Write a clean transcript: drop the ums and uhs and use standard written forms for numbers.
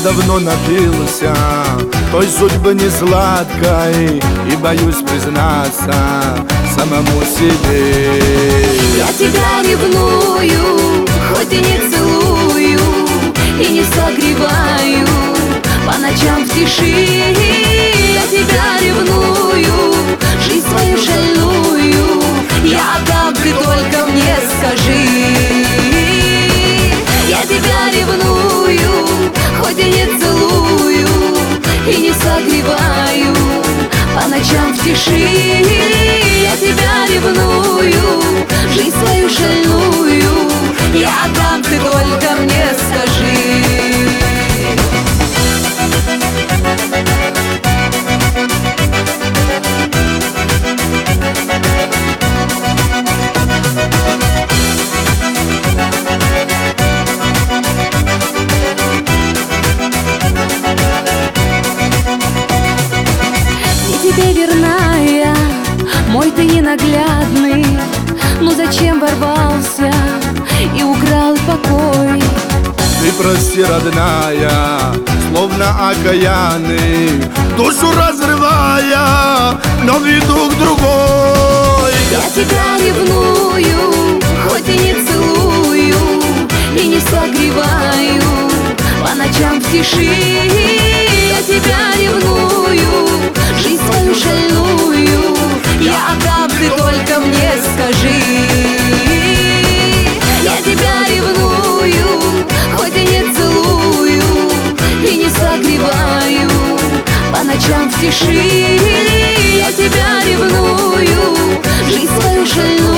давно напился той судьбы несладкой и боюсь признаться самому себе. Я тебя ревную, хоть и не целую, и не согреваю по ночам в тиши. Я тебя ревную, жизнь свою шальную, я отдам, ты только мне скажи. Я тебя ревную, хоть и не целую, и не согреваю по ночам в тиши. Я тебя ревную, жизнь свою шальную, я отдам, ты только мне скажи. Тебе верная, мой ты ненаглядный, ну зачем ворвался и украл покой? Ты прости, родная, словно окаянный, душу разрывая, но веду к другой. Я тебя ревную, хоть и не целую, и не согреваю по ночам в тиши. Я тебя ревную, жизнь свою шальную, я отдам, ты только мне скажи. Я тебя ревную, хоть и не целую, и не согреваю по ночам в тиши. Я тебя ревную, жизнь свою шальную,